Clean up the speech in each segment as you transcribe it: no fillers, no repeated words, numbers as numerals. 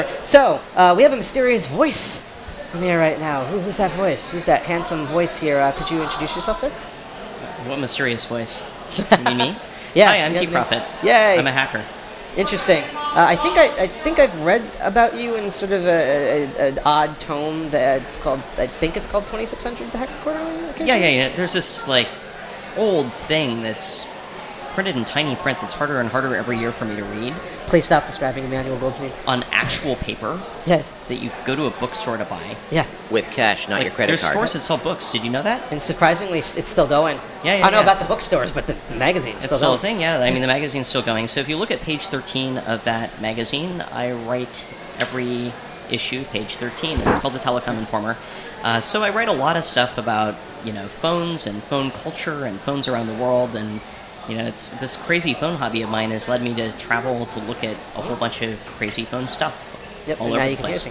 So, we have a mysterious voice on the air right now. Who's that voice? Who's that handsome voice here? Could you introduce yourself, sir? What mysterious voice? You mean me? Yeah. Hi, I'm T-Prophet. Yay. I'm a hacker. Interesting. I think I've read about you in sort of an odd tome that's called. I think it's called 2600 The Hacker Quarterly. Okay. Yeah. There's this old thing that's printed in tiny print that's harder and harder every year for me to read. Please stop describing Emmanuel Goldstein. On actual paper. Yes. That you go to a bookstore to buy. Yeah. With cash, not your credit there's card. There's stores that sell books. Did you know that? And surprisingly, it's still going. Yeah. I don't know about the bookstores, but the magazine's it's still still going. a thing, yeah. I mean, the magazine's still going. So if you look at page 13 of that magazine, I write every issue, page 13. It's called the Telecom Informer. So I write a lot of stuff about, phones and phone culture and phones around the world. And, it's this crazy phone hobby of mine has led me to travel to look at a whole bunch of crazy phone stuff all over the place.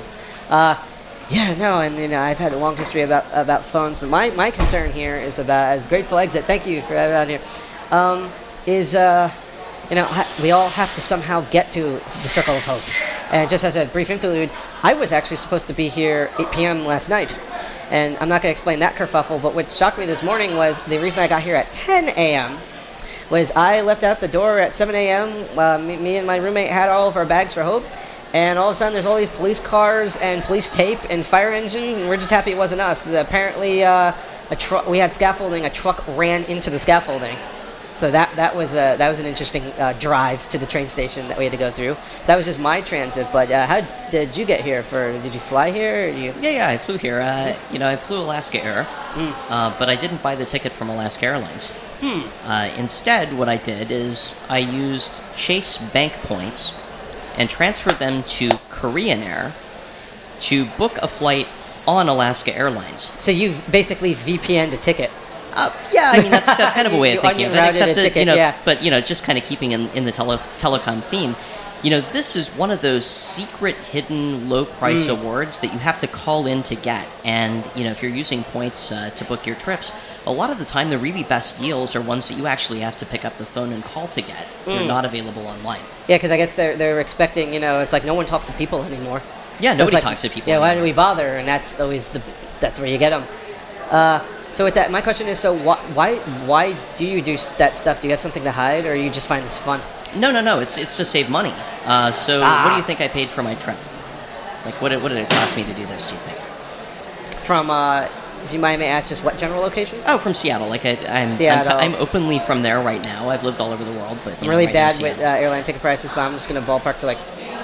I've had a long history about phones, but my concern here is about, as Grateful Exit, thank you for having me on here, we all have to somehow get to the Circle of Hope. And just as a brief interlude, I was actually supposed to be here 8 p.m. last night. And I'm not going to explain that kerfuffle, but what shocked me this morning was the reason I got here at 10 a.m. was I left out the door at 7 a.m. Me and my roommate had all of our bags for Hope. And all of a sudden, there's all these police cars and police tape and fire engines, and we're just happy it wasn't us. Apparently, we had scaffolding. A truck ran into the scaffolding. So that was an interesting drive to the train station that we had to go through. So that was just my transit. But how did you get here? Did you fly here? Or Yeah, I flew here. I flew Alaska Air, but I didn't buy the ticket from Alaska Airlines. Instead, what I did is I used Chase bank points and transferred them to Korean Air to book a flight on Alaska Airlines. So you've basically VPN'd a ticket. Yeah, I mean that's kind of a way of thinking of it. Except that but just kind of keeping in the telecom theme. This is one of those secret, hidden, low-price awards that you have to call in to get. And if you're using points to book your trips, a lot of the time the really best deals are ones that you actually have to pick up the phone and call to get. They're not available online. Yeah, because I guess they're expecting. It's like no one talks to people anymore. Yeah, so nobody talks to people. Yeah, anymore. why do we bother? And that's always that's where you get them. So with that, my question is: so why do you do that stuff? Do you have something to hide, or you just find this fun? No. It's to save money. What do you think I paid for my trip? What did it cost me to do this? Do you think? From if you mind me ask, just what general location? Oh, from Seattle. Seattle. I'm openly from there right now. I've lived all over the world, but I'm really bad with airline ticket prices. But I'm just going to ballpark to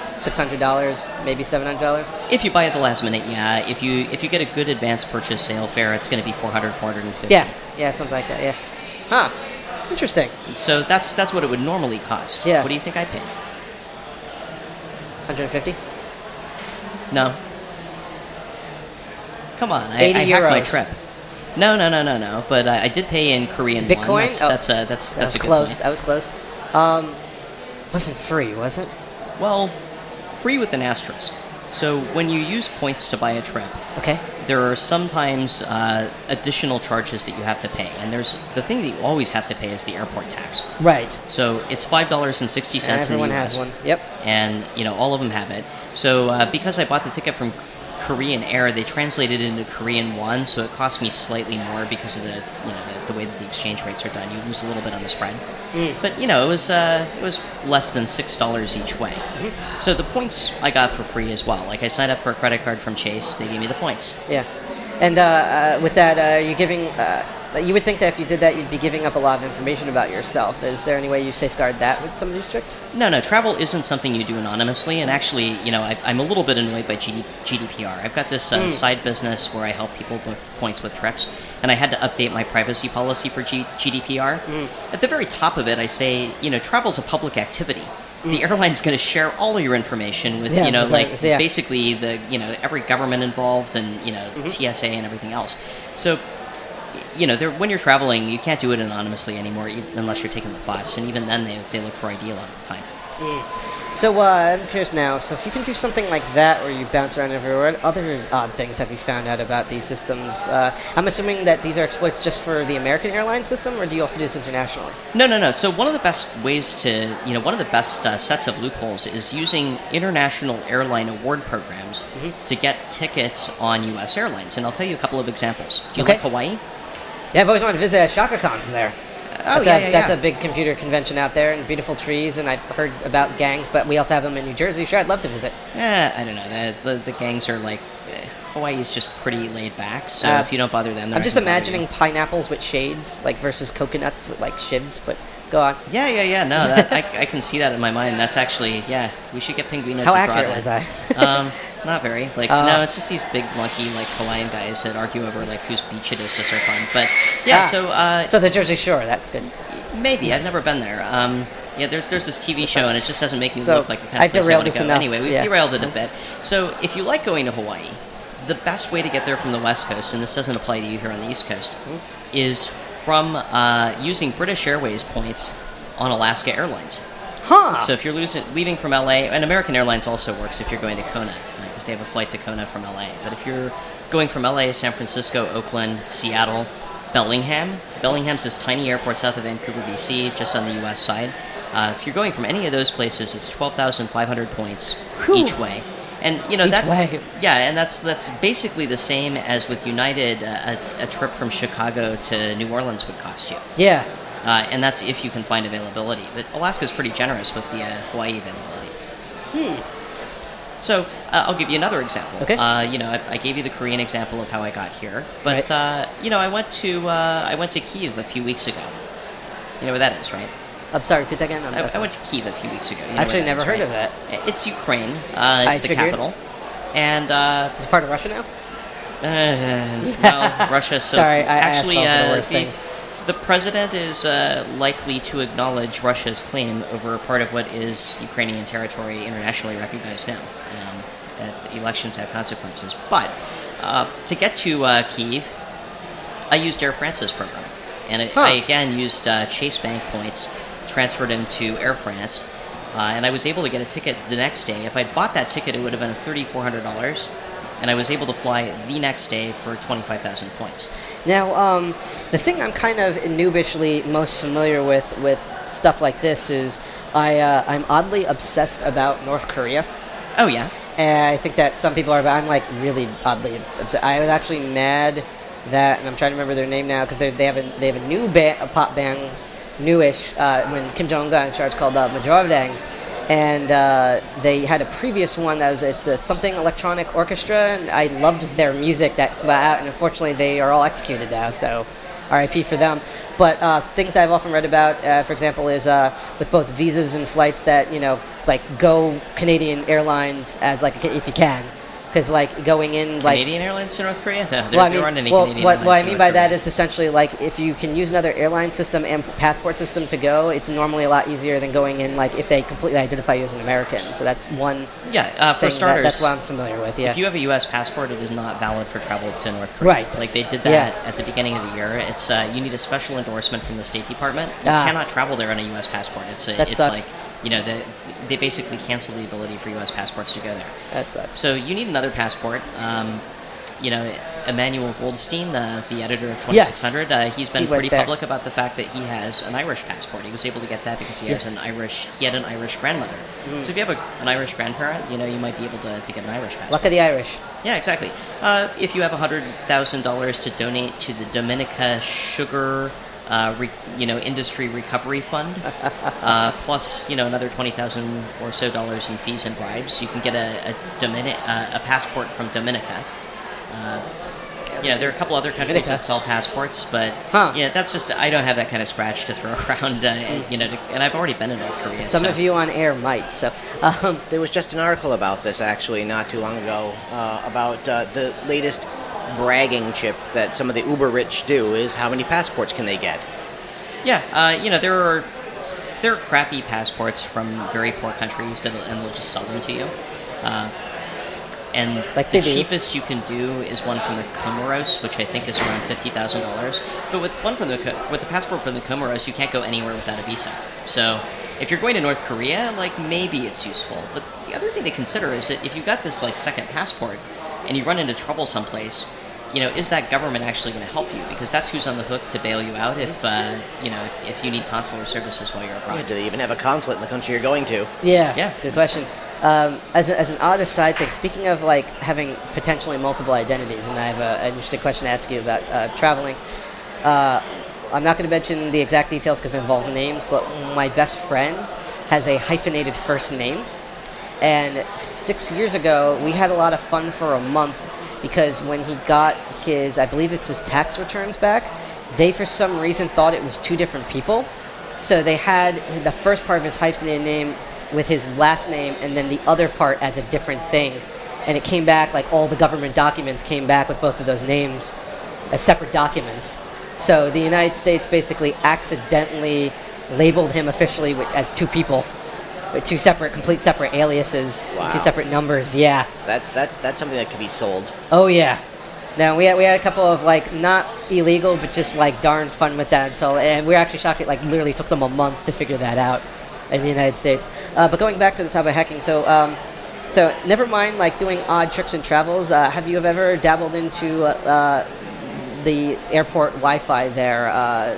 $600, maybe $700. If you buy at the last minute, yeah. If you get a good advance purchase sale fare, it's going to be $400, $450. Yeah, something like that. Yeah. Huh. Interesting. So that's what it would normally cost. Yeah. What do you think I paid? 150. No. Come on, I 80 hacked euros. my trip. No. But I did pay in Korean Bitcoin. won. That's a good close. point. That was close. Wasn't free, was it? Well, free with an asterisk. So when you use points to buy a trip, okay, there are sometimes additional charges that you have to pay, and there's the thing that you always have to pay is the airport tax. Right. So it's $5.60 in the US. Everyone has one. Yep. And all of them have it. So because I bought the ticket from Korean Air, they translated it into Korean won, so it cost me slightly more because of the way that the exchange rates are done. You lose a little bit on the spread, but it was less than $6 each way. Mm-hmm. So the points I got for free as well. Like I signed up for a credit card from Chase, they gave me the points. Yeah, and with that, you're giving. You would think that if you did that, you'd be giving up a lot of information about yourself. Is there any way you safeguard that with some of these tricks? No. Travel isn't something you do anonymously. And actually, I'm a little bit annoyed by GDPR. I've got this side business where I help people book points with trips. And I had to update my privacy policy for GDPR. At the very top of it, I say, travel's a public activity. The airline's going to share all of your information with, basically every government involved and, TSA and everything else. So, when you're traveling, you can't do it anonymously anymore unless you're taking the bus. And even then, they look for ID a lot of the time. So I'm curious now. So if you can do something like that, where you bounce around everywhere, what other odd things have you found out about these systems? I'm assuming that these are exploits just for the American airline system, or do you also do this internationally? No. So one of the best ways to, one of the best sets of loopholes is using international airline award programs to get tickets on U.S. airlines. And I'll tell you a couple of examples. Do you like Hawaii? Yeah, I've always wanted to visit Shaka Cons there. That's a big computer convention out there, and beautiful trees, and I've heard about gangs, but we also have them in New Jersey. Sure, I'd love to visit. I don't know. The gangs are like... Hawaii is just pretty laid back, so if you don't bother them... I'm just imagining pineapples with shades, like, versus coconuts with, like, shivs, but go on. Yeah. No, I can see that in my mind. That's actually... Yeah, we should get Pinguino to draw that. How accurate was I? Not very. No, it's just these big, lunky, Hawaiian guys that argue over, whose beach it is to surf on. But, yeah, so the Jersey Shore, that's good. Maybe. I've never been there. There's this TV show, and it just doesn't make me look like the kind of place I want to go. Anyway, we derailed it a bit. So, if you like going to Hawaii, the best way to get there from the West Coast, and this doesn't apply to you here on the East Coast, is from using British Airways points on Alaska Airlines. Huh. So if you're leaving from LA, and American Airlines also works if you're going to Kona, because they have a flight to Kona from LA. But if you're going from LA, San Francisco, Oakland, Seattle, Bellingham's this tiny airport south of Vancouver, BC, just on the U.S. side. If you're going from any of those places, it's 12,500 points each way. And and that's basically the same as with United. A trip from Chicago to New Orleans would cost you. Yeah. And that's if you can find availability. But Alaska's pretty generous with the Hawaii availability. So I'll give you another example. Okay. I gave you the Korean example of how I got here, but I went to Kyiv a few weeks ago. You know where that is, right? I'm sorry, repeat that again. I went to Kyiv a few weeks ago. Actually, never heard of that. It's Ukraine. It's the capital. And it's part of Russia now? Well, Russia. So sorry, actually, asked the worst things. The president is likely to acknowledge Russia's claim over part of what is Ukrainian territory internationally recognized now. That elections have consequences. But to get to Kyiv, I used Air France's program. And I again used Chase Bank points, transferred them to Air France, and I was able to get a ticket the next day. If I'd bought that ticket, it would have been $3,400, and I was able to fly the next day for 25,000 points. Now, the thing I'm kind of noobishly most familiar with stuff like this is I'm oddly obsessed about North Korea. Oh, yeah? And I think that some people are, but I'm, really oddly obsessed. I was actually mad that, and I'm trying to remember their name now, because they have a new a pop band, newish, when Kim Jong-un got in charge, called Majorodang, and they had a previous one that was the something electronic orchestra, and I loved their music that's out, and unfortunately they are all executed now, so RIP for them. But things that I've often read about, for example, is with both visas and flights that, go Canadian Airlines as, if you can. Because, going in, Canadian Airlines to North Korea? No, there aren't any Canadian airlines. What I mean by that is essentially, if you can use another airline system and passport system to go, it's normally a lot easier than going in, if they completely identify you as an American. So that's one for starters, that's what I'm familiar with, yeah. If you have a U.S. passport, it is not valid for travel to North Korea. Right. They did that at the beginning of the year. It's you need a special endorsement from the State Department. You cannot travel there on a U.S. passport. That sucks. They basically cancel the ability for U.S. passports to go there. That sucks. So you need another passport. Emmanuel Goldstein, the editor of 2600, he's been pretty public about the fact that he has an Irish passport. He was able to get that because he had an Irish grandmother. So if you have an Irish grandparent, you might be able to get an Irish passport. Luck of the Irish. Yeah, exactly. If you have $100,000 to donate to the Dominica Sugar industry recovery fund, plus another $20,000 or so in fees and bribes, you can get a passport from Dominica. There are a couple other countries that sell passports, but that's just, I don't have that kind of scratch to throw around, and I've already been in North Korea. Some of you on air might. So there was just an article about this actually not too long ago about the latest bragging chip that some of the uber rich do is how many passports can they get? Yeah, there are crappy passports from very poor countries and they'll just sell them to you. And the cheapest you can do is one from the Comoros, which I think is around $50,000. But with the passport from the Comoros, you can't go anywhere without a visa. So If you're going to North Korea, like maybe it's useful. But the other thing to consider is that if you've got this like second passport and you run into trouble someplace, is that government actually going to help you? Because that's who's on the hook to bail you out if if you need consular services while you're abroad. Yeah, do they even have a consulate in the country you're going to? Yeah. Good question. As an odd aside thing, speaking of like having potentially multiple identities, and I have an interesting question to ask you about traveling. I'm not going to mention the exact details because it involves names, but my best friend has a hyphenated first name. And 6 years ago, we had a lot of fun for a month because when he got I believe it's his tax returns back, they for some reason thought it was two different people. So they had the first part of his hyphenated name with his last name and then the other part as a different thing. And it came back, like all the government documents came back with both of those names as separate documents. So the United States basically accidentally labeled him officially as two people, with two complete separate aliases, Wow. two separate numbers. Yeah. That's something that could be sold. Oh yeah. No, we had a couple of like not illegal, but just like darn fun with that and we were actually shocked. It like literally took them a month to figure that out in the United States. But going back to the topic of hacking, so never mind like doing odd tricks and travels. Have you ever dabbled into the airport Wi-Fi there?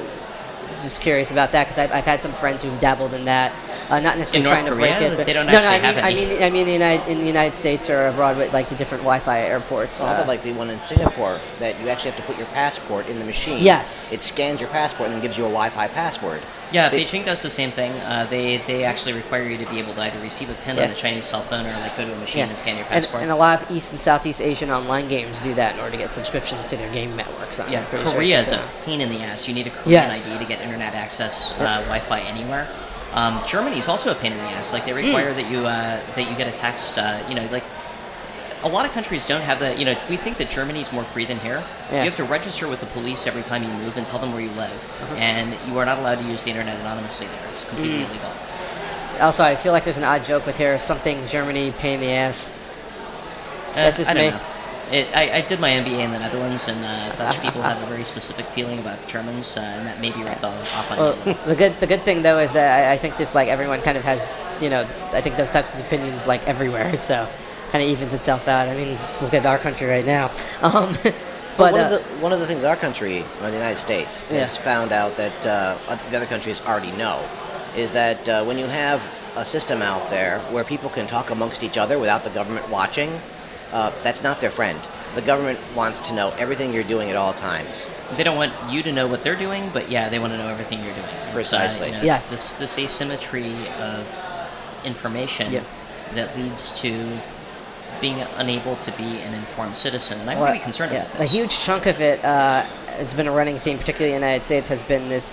Just curious about that because I've had some friends who've dabbled in that. Not necessarily in trying North to break Korea, it, but they don't no, actually have I any. mean in the United States or abroad with like the different Wi-Fi airports. How about like the one in Singapore that you actually have to put your passport in the machine? Yes. It scans your passport and then gives you a Wi-Fi password. Yeah, Beijing does the same thing. They actually require you to be able to either receive a PIN on a Chinese cell phone or like go to a machine and scan your passport. And a lot of East and Southeast Asian online games do that in order to get subscriptions to their game networks. Yeah, Korea is a pain in the ass. You need a Korean ID to get internet access, Wi-Fi anywhere. Germany's also a pain in the ass. Like they require that you get a text. Like a lot of countries don't have the. We think that Germany's more free than here. Yeah. You have to register with the police every time you move and tell them where you live, and you are not allowed to use the internet anonymously there. It's completely illegal. Also, I feel like there's an odd joke with here. Something Germany pain in the ass. That's just I don't me. know. I did my MBA in the Netherlands, and Dutch people have a very specific feeling about Germans, and that may be rubbed off on Well, me. the good thing though is that I think just like everyone kind of has, I think those types of opinions like everywhere, so kind of evens itself out. I mean, look at our country right now. But one of the things our country, or the United States, has found out that the other countries already know, is that when you have a system out there where people can talk amongst each other without the government watching, that's not their friend. The government wants to know everything you're doing at all times. They don't want you to know what they're doing, but yeah, they want to know everything you're doing. Precisely. Yes. It's this asymmetry of information that leads to being unable to be an informed citizen, and I'm really concerned about this. A huge chunk of it has been a running theme, particularly in the United States, has been this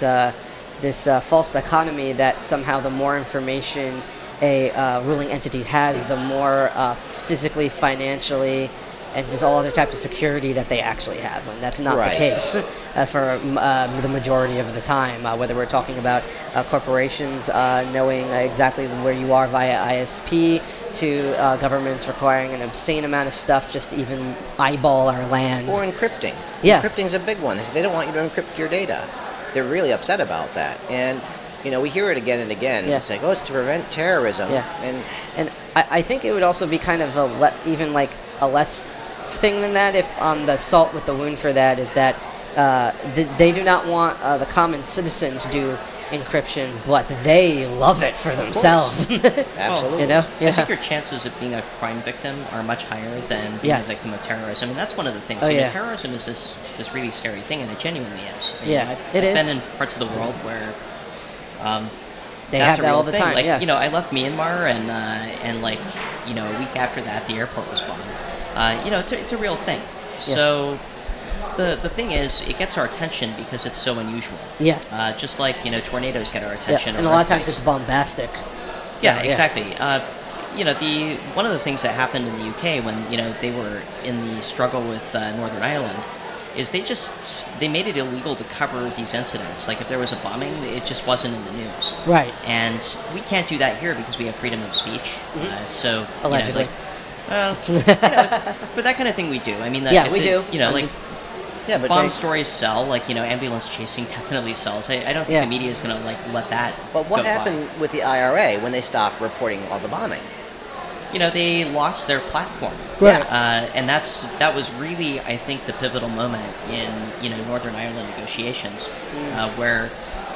false dichotomy that somehow the more information a ruling entity has, the more physically, financially, and just all other types of security that they actually have. And that's not the case for the majority of the time, whether we're talking about corporations knowing exactly where you are via ISP, to governments requiring an obscene amount of stuff just to even eyeball our land. Or encrypting. Yes. Encrypting's a big one. They don't want you to encrypt your data. They're really upset about that. And we hear it again and again. It's like, it's to prevent terrorism. Yeah. And I think it would also be kind of even like a less thing than that if on the salt with the wound for that is that they do not want the common citizen to do encryption, but they love it for themselves. Absolutely. I think your chances of being a crime victim are much higher than being a victim of terrorism, and that's one of the things. Terrorism is this really scary thing, and it genuinely is. I've been in parts of the world where they that's have a that real all the thing. time. Like, I left Myanmar, and like, a week after that, the airport was bombed. It's a real thing. So the thing is, it gets our attention because it's so unusual. Yeah. Just like tornadoes get our attention. And a lot of times it's bombastic. So, exactly. One of the things that happened in the UK when they were in the struggle with Northern Ireland is they made it illegal to cover these incidents. Like if there was a bombing, it just wasn't in the news. Right. And we can't do that here because we have freedom of speech. So allegedly. for that kind of thing we do. I mean, we do. Yeah, but bomb stories sell. Like, ambulance chasing definitely sells. I don't think the media is going to let that. But what go happened by. with the IRA when they stopped reporting all the bombing? They lost their platform. Right. And that was really, I think, the pivotal moment in Northern Ireland negotiations, where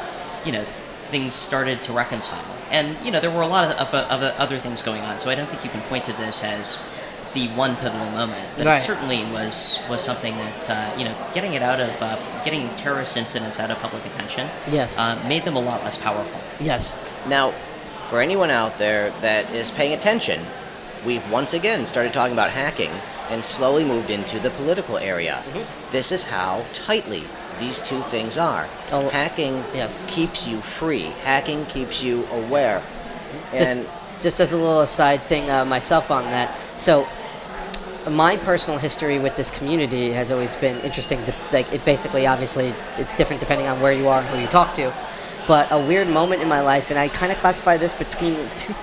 things started to reconcile. And there were a lot of other things going on. So I don't think you can point to this as the one pivotal moment, but it certainly was something that getting terrorist incidents out of public attention. Yes. Made them a lot less powerful. Yes. Now, for anyone out there that is paying attention, we've once again started talking about hacking and slowly moved into the political area. Mm-hmm. This is how tightly these two things are. Hacking keeps you free. Hacking keeps you aware. And just as a little aside thing myself on that, so my personal history with this community has always been interesting. It basically, obviously, it's different depending on where you are and who you talk to. But a weird moment in my life, and I kind of classify this between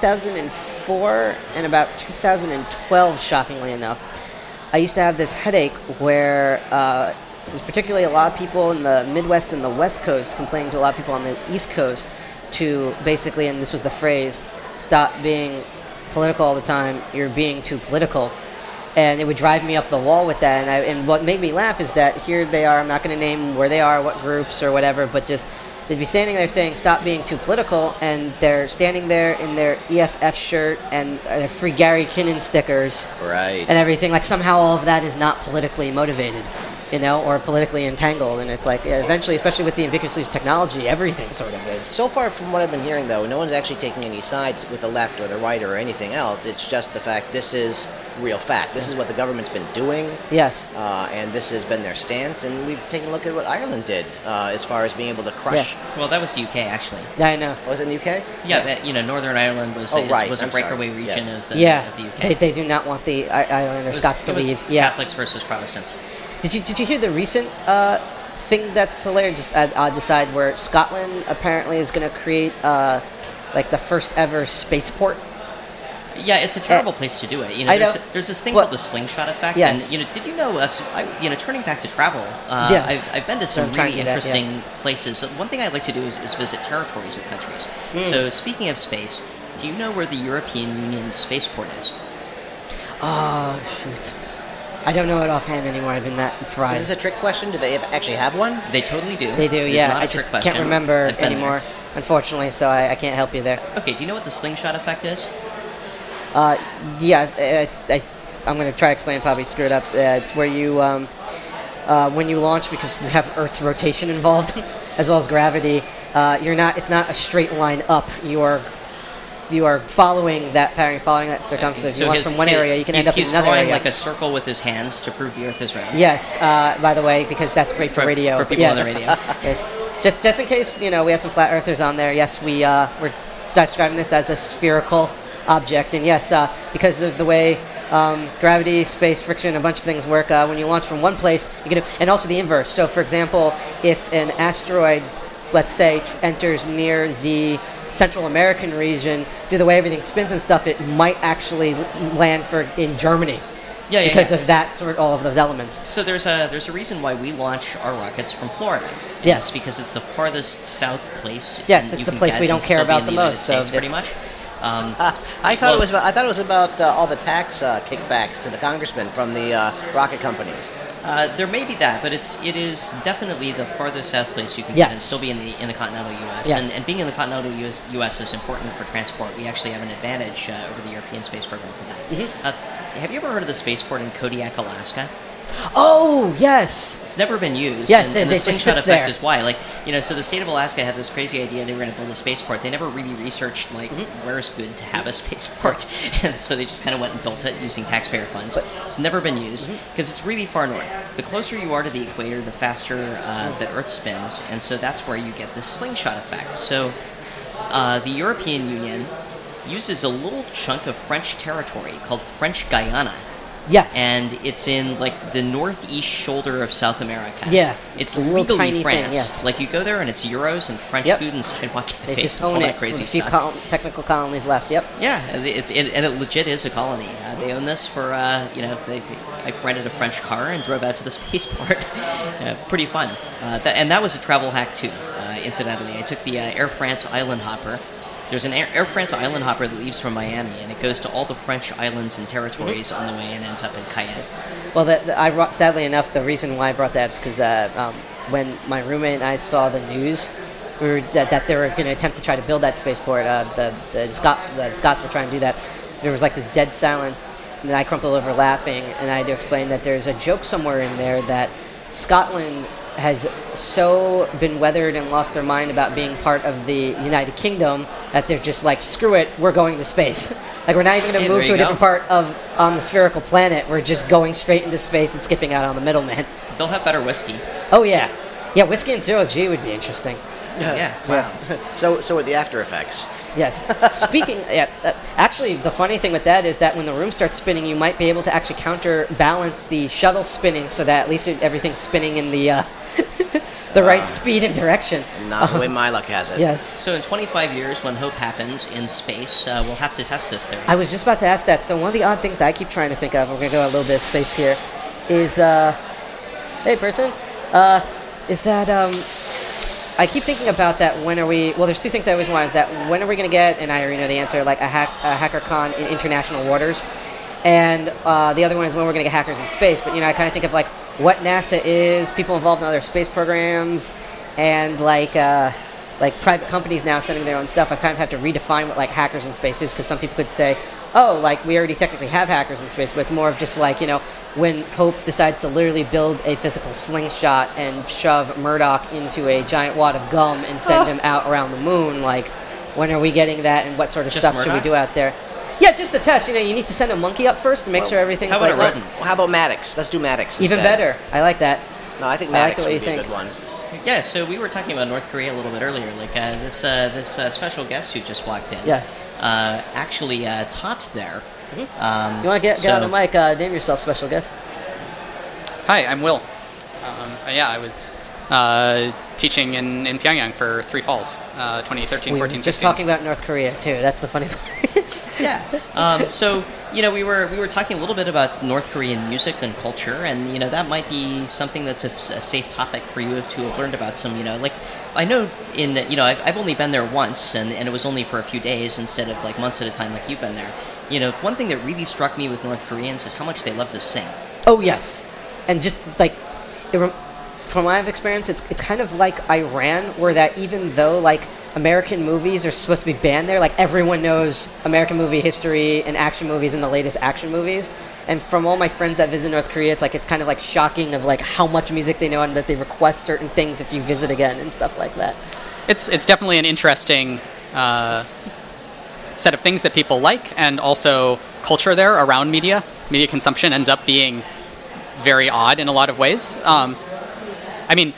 2004 and about 2012, shockingly enough. I used to have this headache where there's particularly a lot of people in the Midwest and the West Coast complaining to a lot of people on the East Coast to basically, and this was the phrase, stop being political all the time, you're being too political. And it would drive me up the wall with that. And what made me laugh is that here they are, I'm not going to name where they are, what groups or whatever, but just they'd be standing there saying, stop being too political, and they're standing there in their EFF shirt and their free Gary Kinnan stickers. Right. And everything. Like, somehow all of that is not politically motivated, or politically entangled. And it's like, eventually, especially with the ubiquitous technology, everything sort of is. So far from what I've been hearing, though, no one's actually taking any sides with the left or the right or anything else. It's just the fact this is real fact. This is what the government's been doing. Yes. And this has been their stance. And we've taken a look at what Ireland did as far as being able to crush. Yeah. Well, that was the UK, actually. Yeah, I know. Was it in the UK? Yeah, but, Northern Ireland was a breakaway region of the UK. They do not want the Ireland or Scots to leave. Yeah. Catholics versus Protestants. Did you hear the recent thing that's hilarious? Just at odd aside, where Scotland apparently is going to create the first ever spaceport. Yeah, it's a terrible place to do it. There's this thing called the slingshot effect. Yes. And did you know us? Turning back to travel, yes. I've been to some really interesting places. One thing I like to do is visit territories of countries. So speaking of space, do you know where the European Union's spaceport is? Oh shoot. I don't know it offhand anymore. I've been that fried. Is this a trick question? Do they actually have one? They totally do. They do, yeah. I just can't remember anymore, unfortunately, so I can't help you there. Okay, do you know what the slingshot effect is? Yeah, I'm going to try to explain, probably screw it up. It's where you, when you launch, because we have Earth's rotation involved, as well as gravity, it's not a straight line up. You are following that pattern, following that circumference. So you launch from one area, you can end up in another area. He's drawing like a circle with his hands to prove the Earth is round. Yes, by the way, because that's great for radio. For people on the radio. Yes. Just in case, we have some flat earthers on there, yes, we're describing this as a spherical object, and yes, because of the way gravity, space, friction, a bunch of things work, when you launch from one place, and also the inverse. So, for example, if an asteroid, let's say, enters near the Central American region, due to the way everything spins and stuff, it might actually land in Germany. Yeah, because of that all of those elements. So there's a reason why we launch our rockets from Florida. Yes, it's because it's the farthest south place. Yes, it's the place we don't care about the most. So pretty much. I thought it was about all the tax kickbacks to the congressmen from the rocket companies. There may be that, but it is definitely the farthest south place you can get and still be in the continental U.S. Yes. And being in the continental U.S. is important for transport. We actually have an advantage over the European space program for that. Mm-hmm. Have you ever heard of the spaceport in Kodiak, Alaska? Oh, yes. It's never been used. Yes, and the slingshot effect there. is why. So the state of Alaska had this crazy idea they were going to build a spaceport. They never really researched, where's good to have a spaceport. And so they just kind of went and built it using taxpayer funds. It's never been used because it's really far north. The closer you are to the equator, the faster the Earth spins. And so that's where you get this slingshot effect. So the European Union uses a little chunk of French territory called French Guiana Yes. And it's in like the northeast shoulder of South America. Yeah. It's a little legally tiny France. thing, yes. Like you go there and it's euros and French Yep. food and sidewalk cafes. They just all own that it. crazy There's a few stuff. technical colonies left. Yep. Yeah, and it legit is a colony. They own this for, I rented a French car and drove out to the spaceport. Pretty fun. And that was a travel hack too, incidentally. I took the Air France Island Hopper. There's an Air France Island Hopper that leaves from Miami, and it goes to all the French islands and territories on the way and ends up in Cayenne. Well, sadly enough, the reason why I brought that up is because when my roommate and I saw the news that they were going to attempt to try to build that spaceport, the Scots were trying to do that. There was like this dead silence, and I crumpled over laughing, and I had to explain that there's a joke somewhere in there that Scotland has so been weathered and lost their mind about being part of the United Kingdom that they're just like, screw it, we're going to space. Like, we're not even going to move to a different part on the spherical planet. We're just going straight into space and skipping out on the middleman. They'll have better whiskey. Oh, yeah. Yeah, whiskey and zero-G would be interesting. Yeah. Wow. So are the after effects. Yes. Actually, the funny thing with that is that when the room starts spinning, you might be able to actually counterbalance the shuttle spinning so that at least everything's spinning in the right speed and direction. Not the way my luck has it. Yes. So in 25 years, when Hope happens in space, we'll have to test this theory. I was just about to ask that. So one of the odd things that I keep trying to think of, we're going to go a little bit of space here, is, hey, person, is that, I keep thinking about that. When are we? Well, there's two things I always want. Is that when are we going to get? And I already know the answer. Like a HackerCon in international waters, and the other one is when we're going to get hackers in space. But I kind of think of like what NASA is, people involved in other space programs, and like private companies now sending their own stuff. I kind of have to redefine what like hackers in space is, because some people could say, oh, like we already technically have hackers in space, but it's more of just like when Hope decides to literally build a physical slingshot and shove Murdoch into a giant wad of gum and send him out around the moon, like, when are we getting that, and what sort of stuff should we do out there? Yeah, just a test. You need to send a monkey up first to make sure everything's how about like... a rodent? How about Maddox? Let's do Maddox Even instead. better. I like that. No, I think I like Maddox the way would you be a think. good one. Yeah, so we were talking about North Korea a little bit earlier. Like this special guest who just walked in. Yes. Actually taught there. Mm-hmm. You want to get on the mic? Name yourself, special guest. Hi, I'm Will. I was teaching in Pyongyang for 3 falls, 2013, We 14, were just 15. talking about North Korea, too. That's the funny part. Yeah. So we were talking a little bit about North Korean music and culture, and that might be something that's a safe topic for you to have learned about some. Like I know I've only been there once, and it was only for a few days instead of like months at a time like you've been there. One thing that really struck me with North Koreans is how much they love to sing. Oh, yes. And just like, from my experience, it's kind of like Iran, where that even though like American movies are supposed to be banned there, like everyone knows American movie history and action movies and the latest action movies. And from all my friends that visit North Korea, it's kind of like shocking of like how much music they know and that they request certain things if you visit again and stuff like that. It's definitely an interesting set of things that people like, and also culture there around media. Media consumption ends up being very odd in a lot of ways. I mean,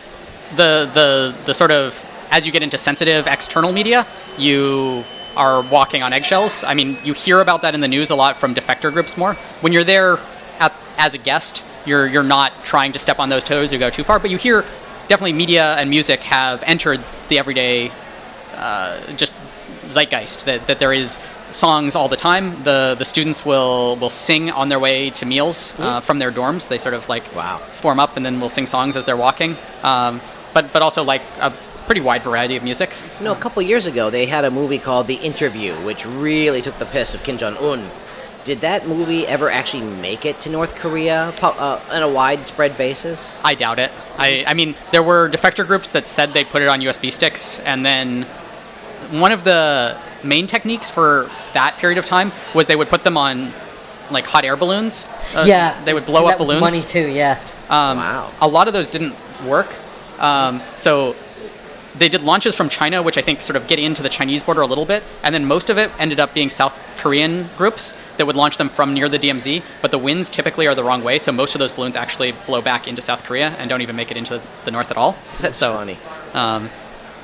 the sort of, as you get into sensitive external media, you are walking on eggshells. I mean, you hear about that in the news a lot from defector groups more. When you're there as a guest, you're not trying to step on those toes or go too far, but you hear definitely media and music have entered the everyday just zeitgeist, that there is songs all the time. The students will sing on their way to meals from their dorms. They sort of form up and then will sing songs as they're walking. But also like a pretty wide variety of music. A couple years ago they had a movie called The Interview, which really took the piss of Kim Jong-un. Did that movie ever actually make it to North Korea on a widespread basis? I doubt it. I mean, there were defector groups that said they'd put it on USB sticks, and then one of the main techniques for that period of time was they would put them on like hot air balloons. They would blow up balloons. Money too, yeah. Wow. A lot of those didn't work. So they did launches from China, which I think sort of get into the Chinese border a little bit, and then most of it ended up being South Korean groups that would launch them from near the DMZ, but the winds typically are the wrong way, so most of those balloons actually blow back into South Korea and don't even make it into the north at all. That's funny.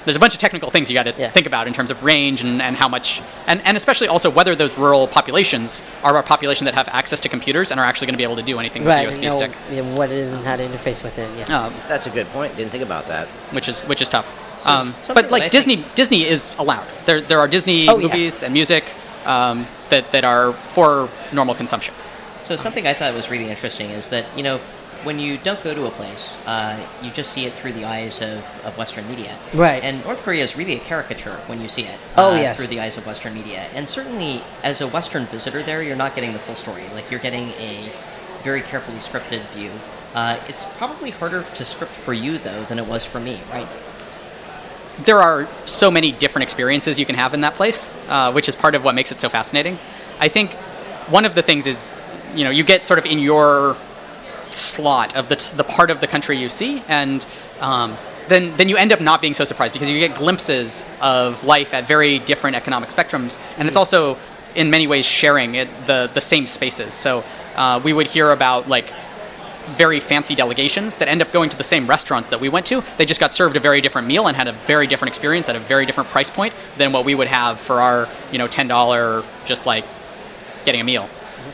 there's a bunch of technical things you got to think about in terms of range and how much, and especially also whether those rural populations are a population that have access to computers and are actually going to be able to do anything with the USB stick. What it is and how to interface with it. Yeah. That's a good point. Didn't think about that. Which is tough. But like Disney is allowed. There are Disney movies and music that are for normal consumption. So something I thought was really interesting is that, when you don't go to a place, you just see it through the eyes of Western media. Right. And North Korea is really a caricature when you see it through the eyes of Western media. And certainly, as a Western visitor there, you're not getting the full story. Like, you're getting a very carefully scripted view. It's probably harder to script for you, though, than it was for me, right? There are so many different experiences you can have in that place, which is part of what makes it so fascinating. I think one of the things is, you get sort of in your slot of the part of the country you see, and then you end up not being so surprised because you get glimpses of life at very different economic spectrums, and it's also in many ways sharing the same spaces. So we would hear about like very fancy delegations that end up going to the same restaurants that we went to. They just got served a very different meal and had a very different experience at a very different price point than what we would have for our $10 just like getting a meal.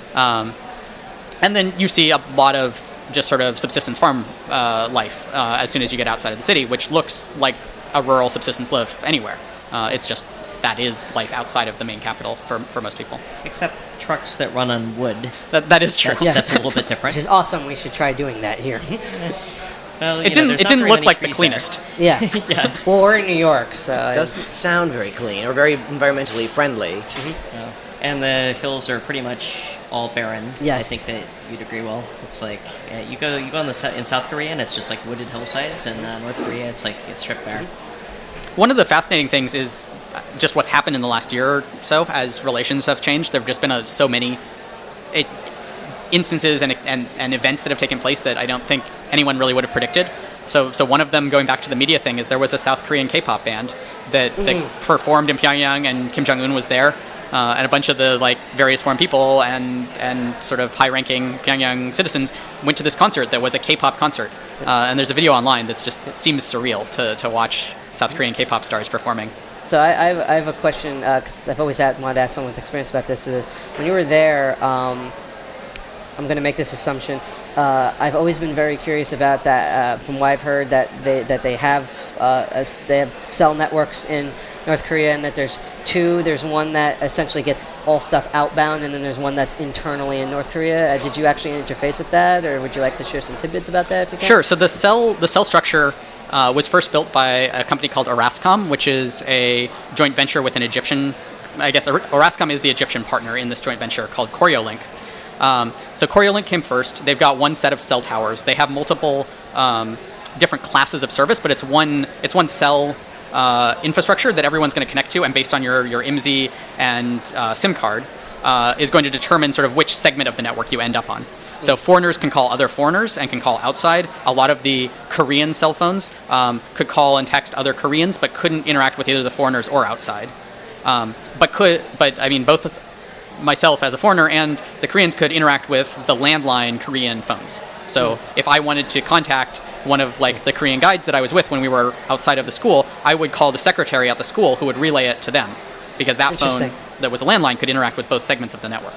And then you see a lot of just sort of subsistence farm life as soon as you get outside of the city, which looks like a rural subsistence life anywhere. It's just that is life outside of the main capital for most people. Except trucks that run on wood. That is true. That's a little bit different. Which is awesome. We should try doing that here. Well, it didn't look like the cleanest. Yeah. Yeah. Well, we're in New York, so it doesn't sound very clean or very environmentally friendly. Mm-hmm. No. And the hills are pretty much all barren. Yes. I think that you'd agree. Well, it's like you go in South Korea and it's just like wooded hillsides, and North Korea it's stripped bare. One of the fascinating things is just what's happened in the last year or so as relations have changed. There have just been so many instances and events that have taken place that I don't think anyone really would have predicted. So one of them, going back to the media thing, is there was a South Korean K-pop band that performed in Pyongyang, and Kim Jong-un was there, and a bunch of the various foreign people and sort of high-ranking Pyongyang citizens went to this concert that was a K-pop concert. And there's a video online it seems surreal to watch South Korean K-pop stars performing. So I have a question, because I've always wanted to ask someone with experience about this. Is when you were there, I'm going to make this assumption. I've always been very curious about that. From what I've heard, that they have cell networks in North Korea, and that there's two. There's one that essentially gets all stuff outbound, and then there's one that's internally in North Korea. Did you actually interface with that, or would you like to share some tidbits about that if you can? Sure. So the cell structure was first built by a company called Orascom, which is a joint venture with an Egyptian. I guess Orascom is the Egyptian partner in this joint venture called Koryolink. So Koryolink came first. They've got one set of cell towers. They have multiple different classes of service, but it's one cell infrastructure that everyone's going to connect to, and based on your IMSI and SIM card, is going to determine sort of which segment of the network you end up on. So foreigners can call other foreigners and can call outside. A lot of the Korean cell phones could call and text other Koreans, but couldn't interact with either the foreigners or outside. But I mean, both myself as a foreigner and the Koreans could interact with the landline Korean phones. So if I wanted to contact one of the Korean guides that I was with when we were outside of the school, I would call the secretary at the school who would relay it to them, because that phone that was a landline could interact with both segments of the network.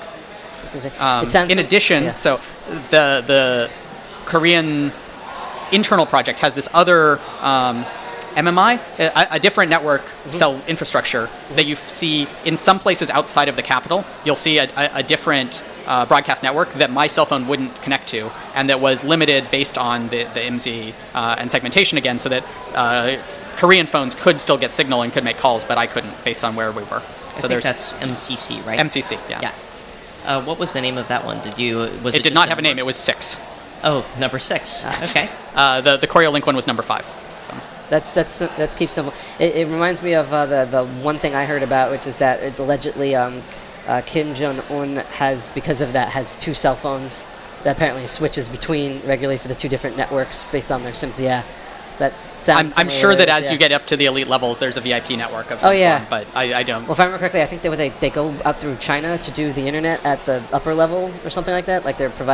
In addition, so the Korean internal project has this other MMI, a different network cell infrastructure that you see in some places outside of the capital. You'll see a different broadcast network that my cell phone wouldn't connect to, and that was limited based on the IMSI and segmentation again, so that Korean phones could still get signal and could make calls, but I couldn't based on where we were. So I think that's MCC, right? MCC, yeah. What was the name of that one? It did not have a name. It was 6. Oh, number 6. Okay. The Koryolink one was number 5. So. That's keep simple. It reminds me of the one thing I heard about, which is that it allegedly Kim Jong-un because of that, has 2 cell phones that apparently switches between regularly for the 2 different networks based on their SIMs. Yeah, that sounds. I'm sure that as you get up to the elite levels, there's a VIP network of some form, but I don't. Well, if I remember correctly, I think they go out through China to do the internet at the upper level or something like that. Like they provide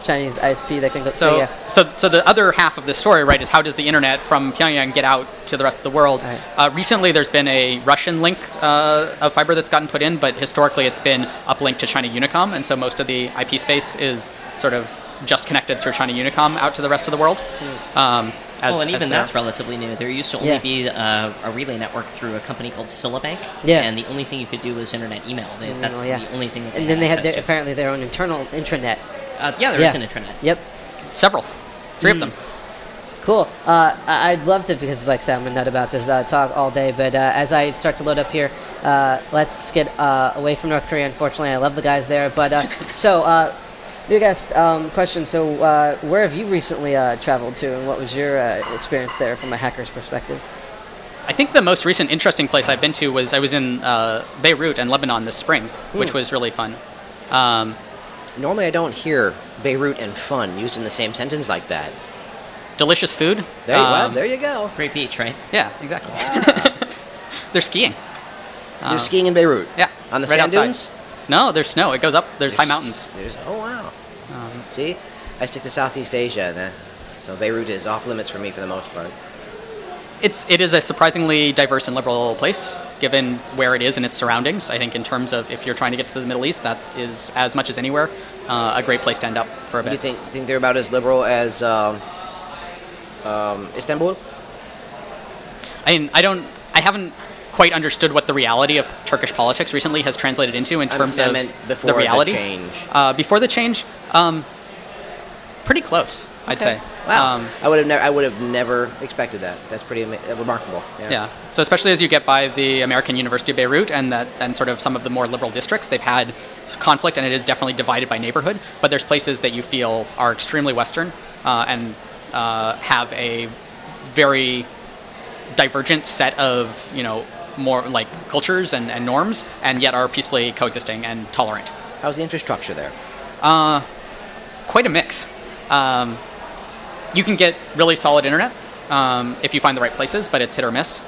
Chinese ISP that can go. So yeah. so the other half of this story, right, is how does the internet from Pyongyang get out to the rest of the world? Right. Recently, there's been a Russian link of fiber that's gotten put in, but historically it's been uplinked to China Unicom, and so most of the IP space is sort of just connected through China Unicom out to the rest of the world. And even that's relatively new. There used to only be a relay network through a company called Syllabank, and the only thing you could do was internet email. That's the only thing that they And then they had apparently their own internal intranet. There is an intranet. Yep. Several. 3 of them. Cool. I'd love to, because like I said, I'm a nut about this talk all day, but as I start to load up here, let's get away from North Korea, unfortunately. I love the guys there. But new guest question. So where have you recently traveled to, and what was your experience there from a hacker's perspective? I think the most recent interesting place I've been to was I was in Beirut and Lebanon this spring, which was really fun. Normally, I don't hear Beirut and fun used in the same sentence like that. Delicious food. There you go. Great beach, right? Yeah, exactly. They're skiing. They're skiing in Beirut? Yeah. On the right sand outside. dunes? No, there's snow. It goes up. There's high mountains. Oh, wow. See? I stick to Southeast Asia, so Beirut is off limits for me for the most part. It is a surprisingly diverse and liberal place, given where it is and its surroundings. I think in terms of if you're trying to get to the Middle East, that is, as much as anywhere, a great place to end up for a bit. Do you think they're about as liberal as Istanbul? I haven't quite understood what the reality of Turkish politics recently has translated into in terms of the reality. Before the change, pretty close, I'd say. Wow, I would have never expected that. That's pretty remarkable. Yeah. So especially as you get by the American University of Beirut and sort of some of the more liberal districts, they've had conflict, and it is definitely divided by neighborhood. But there's places that you feel are extremely Western and have a very divergent set of more like cultures and norms, and yet are peacefully coexisting and tolerant. How's the infrastructure there? Quite a mix. You can get really solid internet if you find the right places, but it's hit or miss.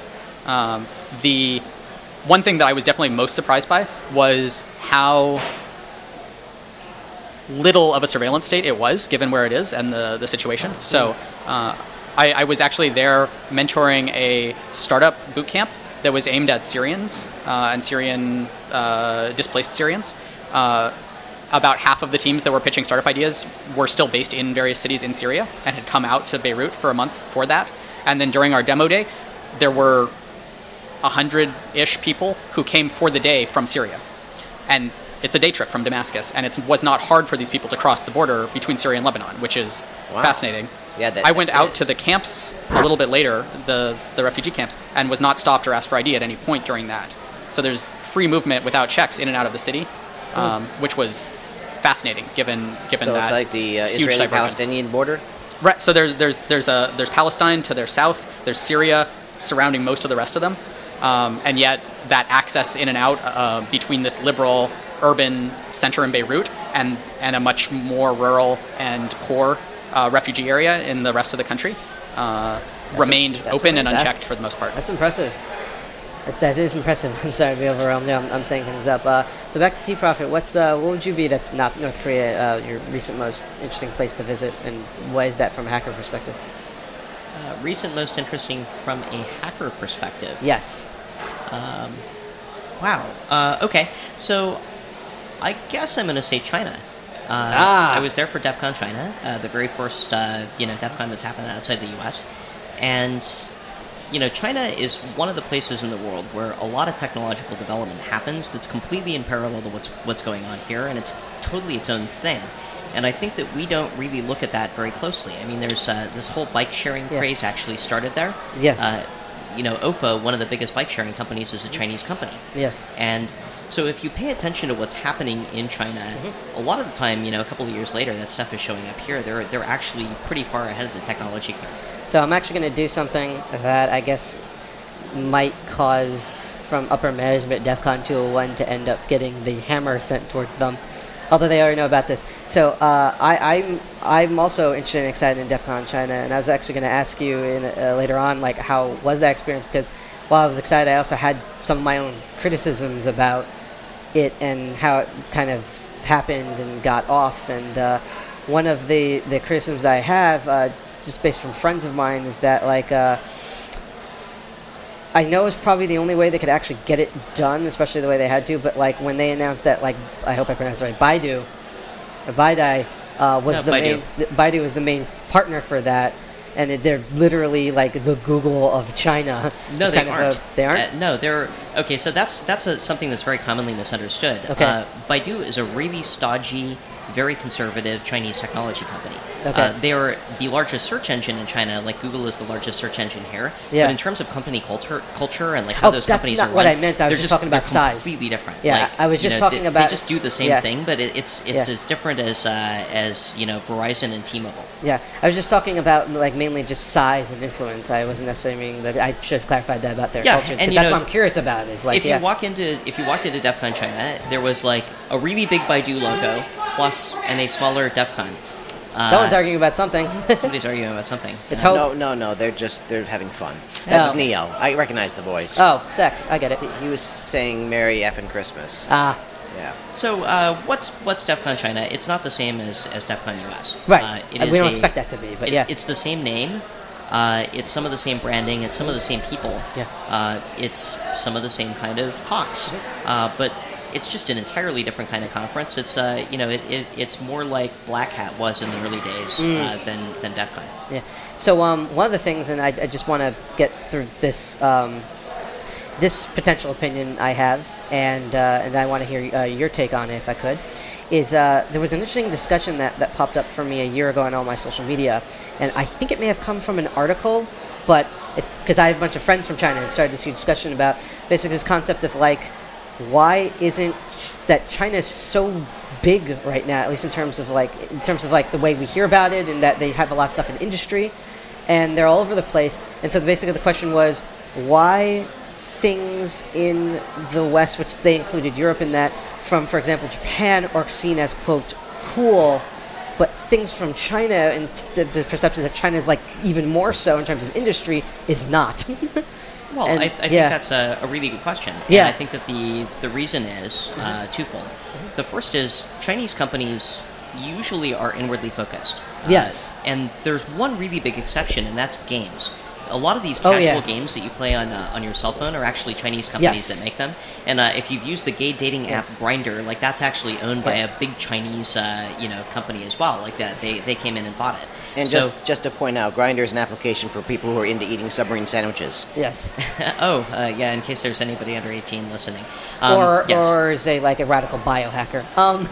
The one thing that I was definitely most surprised by was how little of a surveillance state it was, given where it is and the situation. So I was actually there mentoring a startup boot camp that was aimed at Syrians and Syrian displaced Syrians. About half of the teams that were pitching startup ideas were still based in various cities in Syria and had come out to Beirut for a month for that. And then during our demo day, there were 100-ish people who came for the day from Syria. And it's a day trip from Damascus, and it was not hard for these people to cross the border between Syria and Lebanon, which is fascinating. Yeah, I went out to the camps a little bit later, the refugee camps, and was not stopped or asked for ID at any point during that. So there's free movement without checks in and out of the city, which was fascinating given that. So it's like the Israeli-Palestinian border? Right. So there's Palestine to their south. There's Syria surrounding most of the rest of them, and yet that access in and out between this liberal urban center in Beirut and a much more rural and poor refugee area in the rest of the country remained open and unchecked for the most part. That's impressive. That is impressive. I'm sorry to be overwhelmed. I'm saying things up. So back to T-Profit. What would you be that's not North Korea, your recent most interesting place to visit, and why is that from a hacker perspective? Recent most interesting from a hacker perspective? Yes. Wow. Okay. So I guess I'm going to say China. I was there for DEF CON China, the very first DEF CON that's happened outside the U.S. And China is one of the places in the world where a lot of technological development happens that's completely in parallel to what's going on here, and it's totally its own thing. And I think that we don't really look at that very closely. I mean, there's this whole bike-sharing craze actually started there. Yes. OFO, one of the biggest bike-sharing companies, is a Chinese company. Yes. And so if you pay attention to what's happening in China, a lot of the time, a couple of years later, that stuff is showing up here. They're actually pretty far ahead of the technology curve. So I'm actually going to do something that I guess might cause from upper management DEF CON 201 to end up getting the hammer sent towards them, although they already know about this. So I'm also interested and excited in DEF CON China, and I was actually going to ask you later on, like, how was that experience? Because while I was excited, I also had some of my own criticisms about it and how it kind of happened and got off. And one of the criticisms I have, just based from friends of mine, is that like I know it's probably the only way they could actually get it done, especially the way they had to. But like when they announced that, like I hope I pronounced it right, Baidu was Baidu was the main partner for that, and they're literally like the Google of China. No, they aren't. They aren't. No, they're okay. So that's something that's very commonly misunderstood. Okay. Baidu is a really stodgy, very conservative Chinese technology company. Okay. They are the largest search engine in China, like Google is the largest search engine here. Yeah. But in terms of company culture and like how those companies are that's not run, what I meant. I was just talking about size. Completely different. Yeah, like, I was just talking about. They just do the same thing, but it's as different as Verizon and T-Mobile. Yeah, I was just talking about like mainly just size and influence. I wasn't necessarily meaning that. I should have clarified that about their culture. And that's what I'm curious about. Is like if you walked into DEF CON China, there was like a really big Baidu logo plus and a smaller DEF CON. Someone's arguing about something. Somebody's arguing about something. It's hope. No. They're having fun. That's Neo. I recognize the voice. Oh, sex. I get it. He was saying "Merry Effin' Christmas." Ah. Yeah. So what's DEF CON China? It's not the same as DEF CON US. Right. We don't expect that to be, but yeah. It's the same name. It's some of the same branding. It's some of the same people. Yeah. It's some of the same kind of talks. But it's just an entirely different kind of conference. It's it's more like Black Hat was in the early days than DEF CON. Yeah. So one of the things, and I just want to get through this this potential opinion I have, and I want to hear your take on it if I could. Is there was an interesting discussion that popped up for me a year ago on all my social media, and I think it may have come from an article, but because I have a bunch of friends from China and started this huge discussion about basically this concept of like, why isn't that China is so big right now, at least in terms of like the way we hear about it, and that they have a lot of stuff in industry, and they're all over the place. And so basically the question was, why things in the West, which they included Europe in that, from, for example, Japan, are seen as, quote, cool, but things from China, and the perception that China is like even more so in terms of industry, is not. Well, I think that's a really good question. Yeah. And I think that the reason is twofold. The first is Chinese companies usually are inwardly focused. Yes. And there's one really big exception, and that's games. A lot of these casual games that you play on your cell phone are actually Chinese companies that make them. And if you've used the gay dating app Grindr, like that's actually owned by a big Chinese company as well. Like that, they came in and bought it. And just to point out, Grindr is an application for people who are into eating submarine sandwiches. Yes. In case there's anybody under 18 listening. Or is they like a radical biohacker?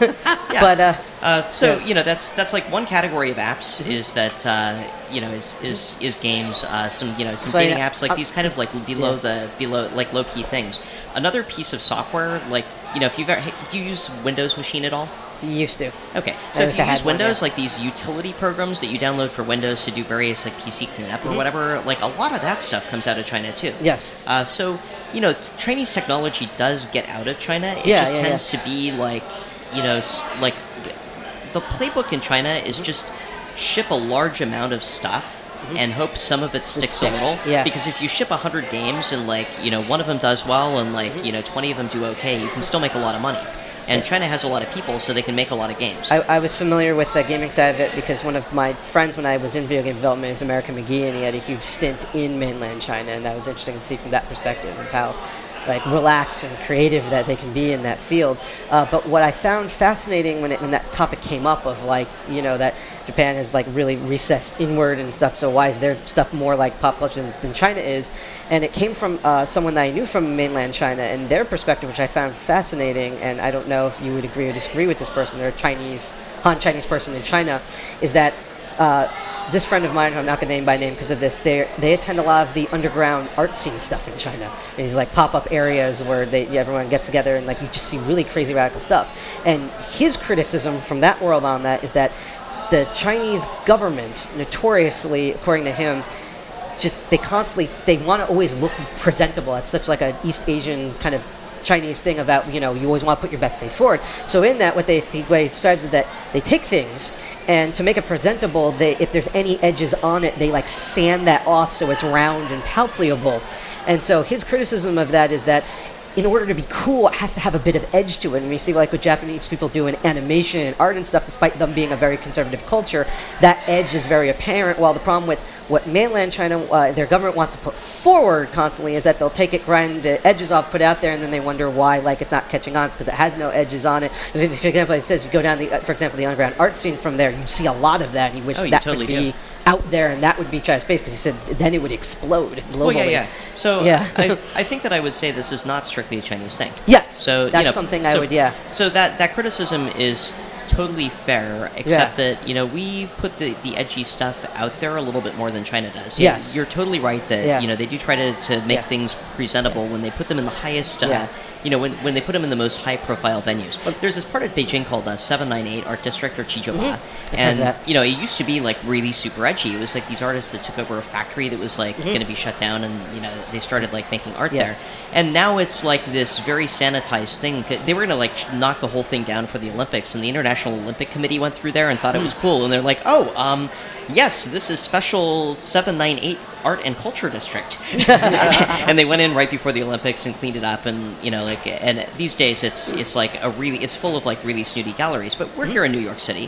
That's like one category of apps is that is games. Some dating apps like these kind of like below like low key things. Another piece of software, like if do you use Windows Machine at all? Used to. Okay, so if you use Windows, like these utility programs that you download for Windows to do various like PC cleanup or whatever, like a lot of that stuff comes out of China too. Yes. So Chinese technology does get out of China. It just tends to be like like the playbook in China is just ship a large amount of stuff and hope some of it sticks a little. Yeah. Because if you ship 100 games and like one of them does well and like 20 of them do okay, you can still make a lot of money. And China has a lot of people, so they can make a lot of games. I was familiar with the gaming side of it because one of my friends, when I was in video game development, is American McGee, and he had a huge stint in mainland China, and that was interesting to see from that perspective of how like relaxed and creative that they can be in that field. But what I found fascinating when that topic came up of like that Japan has like really recessed inward and stuff, so why is their stuff more like pop culture than China is? And it came from someone that I knew from mainland China, and their perspective, which I found fascinating, and I don't know if you would agree or disagree with this person, they're a Han Chinese person in China, is that this friend of mine, who I'm not going to name by name because of this, they attend a lot of the underground art scene stuff in China. These like pop-up areas where everyone gets together and like you just see really crazy radical stuff. And his criticism from that world on that is that the Chinese government, notoriously, according to him, they want to always look presentable. It's such like an East Asian kind of Chinese thing about, you always want to put your best face forward. So in that, what he describes is that they take things, and to make it presentable, if there's any edges on it, they like sand that off so it's round and palpable. And so his criticism of that is that in order to be cool, it has to have a bit of edge to it. And we see, like, what Japanese people do in animation and art and stuff, despite them being a very conservative culture, that edge is very apparent. While the problem with what mainland China, their government wants to put forward constantly, is that they'll take it, grind the edges off, put it out there, and then they wonder why, like, it's not catching on. It's because it has no edges on it. For example, it says, you go down for example, the underground art scene from there, you see a lot of that, and you wish that totally would be out there, and that would be China's face, because he said then it would explode globally. So I think that I would say this is not strictly a Chinese thing. Yes, so that's something I would. So that criticism is totally fair, except that we put the edgy stuff out there a little bit more than China does. Yes, you're totally right that they do try to make things presentable when they put them in the highest. When they put them in the most high-profile venues. There's this part of Beijing called 798 Art District, or Chijiuba, and it used to be like really super edgy. It was like these artists that took over a factory that was like going to be shut down, and they started like making art there. And now it's like this very sanitized thing. They were going to like knock the whole thing down for the Olympics, and the International Olympic Committee went through there and thought it was cool, and they're like, yes, this is special 798 Art and Culture District. And they went in right before the Olympics and cleaned it up, and and these days it's like it's full of like really snooty galleries. But we're here in New York City.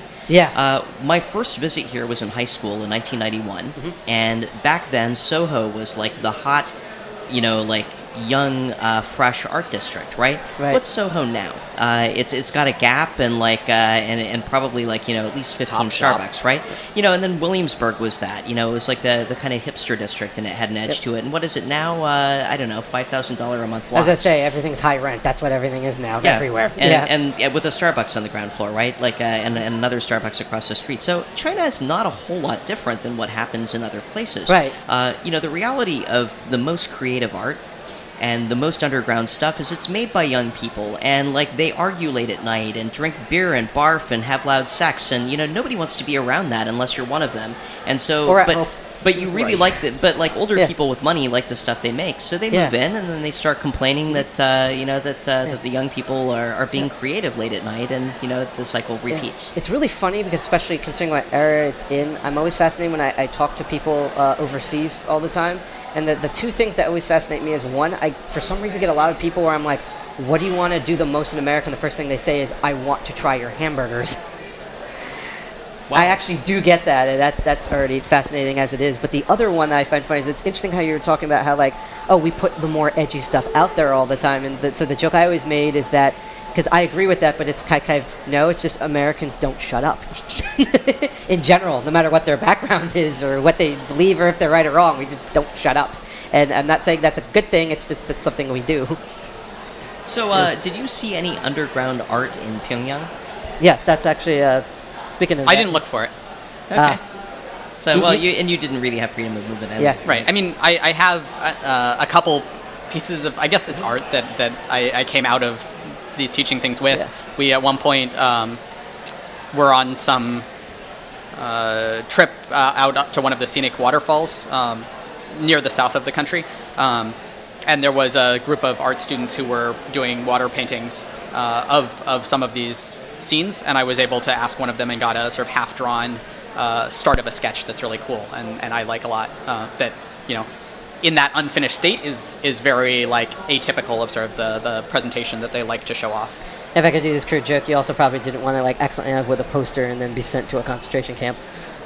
My first visit here was in high school in 1991, and back then Soho was like the hot, like young, fresh art district, right? What's Soho now? It's got a Gap and like and probably like at least 15 Starbucks, right? And then Williamsburg was that. It was like the kind of hipster district, and it had an edge to it. And what is it now? I don't know, $5,000 a month lots. As I say, everything's high rent. That's what everything is now, everywhere. And with a Starbucks on the ground floor, right? Like and another Starbucks across the street. So China is not a whole lot different than what happens in other places, right? The reality of the most creative art and the most underground stuff is it's made by young people, and like they argue late at night and drink beer and barf and have loud sex, and nobody wants to be around that unless you're one of them. And so but you really like that. But like older people with money like the stuff they make, so they move in, and then they start complaining that that the young people are being creative late at night, and the cycle repeats. It's really funny because, especially considering what era it's in, I'm always fascinated when I talk to people overseas all the time, and the two things that always fascinate me is, one, I for some reason get a lot of people where I'm like, what do you want to do the most in America? And the first thing they say is, I want to try your hamburgers. Wow. I actually do get that, and that's already fascinating as it is. But the other one that I find funny is, it's interesting how you were talking about how, like, we put the more edgy stuff out there all the time. And so the joke I always made is that, because I agree with that, but it's kind of, no, it's just Americans don't shut up. In general, no matter what their background is or what they believe or if they're right or wrong, we just don't shut up. And I'm not saying that's a good thing, it's just that's something we do. So, did you see any underground art in Pyongyang? Yeah, that's actually... Speaking of I didn't look for it. Okay. So, you didn't really have freedom of movement. Yeah. Right. I mean, I have a couple pieces of, I guess it's art that I came out of these teaching things with. Yeah. We, at one point, were on some trip out up to one of the scenic waterfalls near the south of the country. And there was a group of art students who were doing water paintings of some of these scenes, and I was able to ask one of them and got a sort of half-drawn start of a sketch that's really cool, and I like a lot that, in that unfinished state is very, like, atypical of sort of the presentation that they like to show off. If I could do this crude joke, you also probably didn't want to, like, accidentally end up with a poster and then be sent to a concentration camp.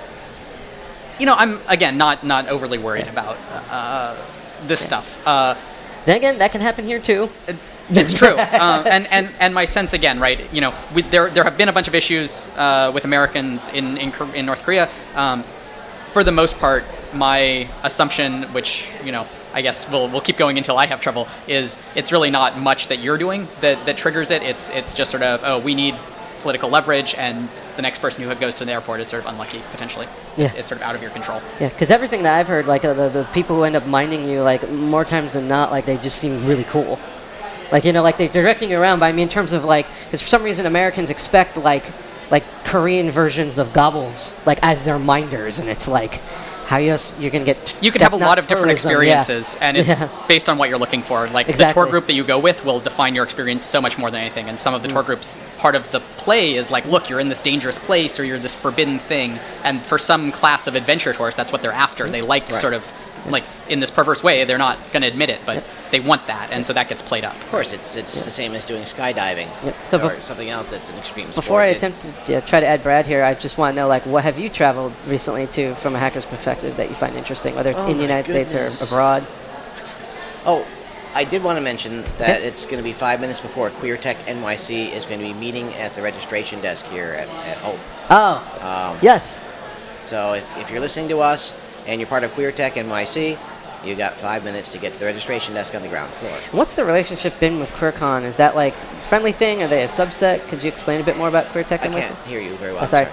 I'm, again, not overly worried about this stuff. Then again, that can happen here, too. It's true, and my sense again, right? There have been a bunch of issues with Americans in North Korea. For the most part, my assumption, which I guess we'll keep going until I have trouble, is it's really not much that you're doing that triggers it. It's just sort of, we need political leverage, and the next person who goes to the airport is sort of unlucky potentially. Yeah. It's sort of out of your control. Yeah, because everything that I've heard, like the people who end up minding you, like more times than not, like they just seem really cool. Like, like they're directing you around, but I mean in terms of like, because for some reason Americans expect like Korean versions of gobbles, like as their minders, and it's like, how you're going to get... You can have a lot of different experiences, and it's based on what you're looking for. Like, the tour group that you go with will define your experience so much more than anything, and some of the tour groups, part of the play is like, look, you're in this dangerous place, or you're this forbidden thing, and for some class of adventure tours, that's what they're after. They like sort of like in this perverse way. They're not going to admit it, but they want that, and so that gets played up. Of course, it's the same as doing skydiving So or something else that's an extreme sport. Before I attempt to try to add Brad here, I just want to know, like, what have you traveled recently to from a hacker's perspective that you find interesting, whether it's in the United States or abroad? Oh, I did want to mention that it's going to be 5 minutes before Queer Tech NYC is going to be meeting at the registration desk here at Hope. Oh, yes. So if you're listening to us and you're part of Queer Tech NYC, you got 5 minutes to get to the registration desk on the ground floor. What's the relationship been with QueerCon? Is that like friendly thing? Are they a subset? Could you explain a bit more about Queer Tech NYC? I can't hear you very well. Sorry.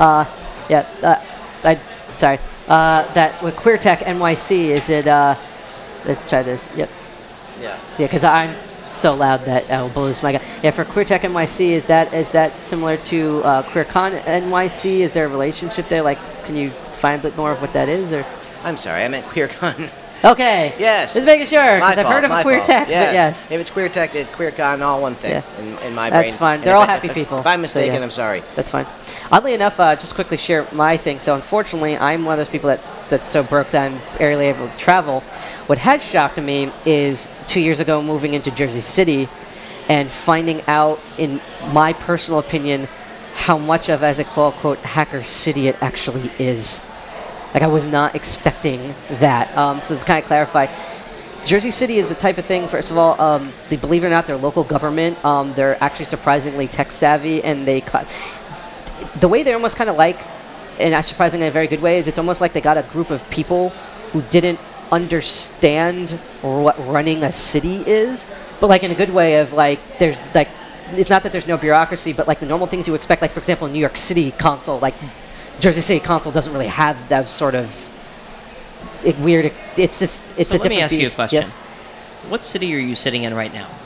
Sorry. That with Queer Tech NYC, is it? Let's try this. Yep. Yeah. Yeah, because I'm so loud that I will lose my guy. Yeah, for Queer Tech NYC, is that similar to QueerCon NYC? Is there a relationship there? Like, can you define a bit more of what that is, or? I'm sorry, I meant QueerCon. Okay. Yes. Just making sure, because I've heard of my Queer fault. Tech, yes. but yes. If it's Queer Tech, it's QueerCon, all one thing in my brain. That's fine. And They're all if happy people. If I'm mistaken, So, yes. I'm sorry. That's fine. Oddly enough, just quickly share my thing. So unfortunately, I'm one of those people that's so broke that I'm barely able to travel. What has shocked me is 2 years ago moving into Jersey City and finding out, in my personal opinion, how much of, as a quote-unquote, hacker city it actually is. Like, I was not expecting that. So to kind of clarify, Jersey City is the type of thing, first of all, believe it or not, their local government, they're actually surprisingly tech-savvy, and the way they're almost kind of like, and actually surprisingly in a very good way, is it's almost like they got a group of people who didn't understand what running a city is, but like in a good way of like, there's like, it's not that there's no bureaucracy, but like the normal things you expect, like for example, New York City console, like Jersey City console doesn't really have that sort of weird. It's just a different beast. Let me ask you a question. Yes? What city are you sitting in right now?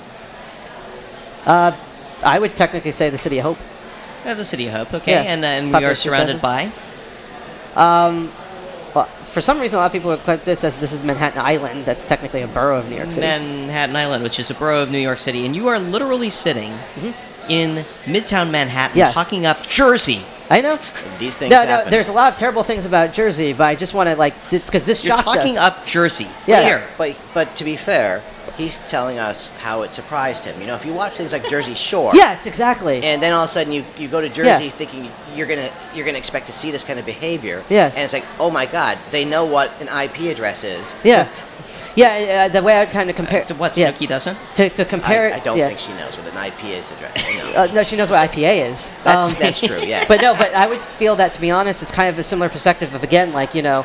I would technically say the City of Hope. The City of Hope, okay. Yeah. And we are surrounded by? Well, for some reason, a lot of people would put this as this is Manhattan Island. That's technically a borough of New York City. Manhattan Island, which is a borough of New York City. And you are literally sitting in Midtown Manhattan talking up Jersey. I know. These things happen. No, there's a lot of terrible things about Jersey, but I just want to, like, because this You're shocked us. talking up Jersey. Yeah. Here. But to be fair, he's telling us how it surprised him. You know, if you watch things like Jersey Shore, Yes, exactly. and then all of a sudden you go to Jersey thinking you're gonna expect to see this kind of behavior, Yes. and it's like, oh my God, they know what an IP address is. Yeah. Yeah, the way I'd kind of compare... To what, Snooki doesn't? To compare it... I don't think she knows what an IP is address. No. no, she knows what IPA is. That's true, yeah. But I would feel that, to be honest, it's kind of a similar perspective of, again, like, you know,